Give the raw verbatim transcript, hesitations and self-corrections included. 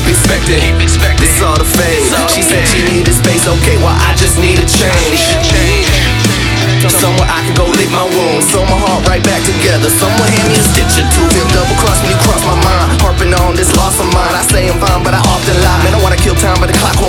expecting. It's all the phase. She said she needed space, okay, well I just need a change. Somewhere I can go lick my wounds, sew my heart right back together. Someone hand me a stitch or two. Feel double cross when you cross my mind, harping on this loss of mine. I say I'm fine, but I often lie. Man, I wanna kill time, but the clock won't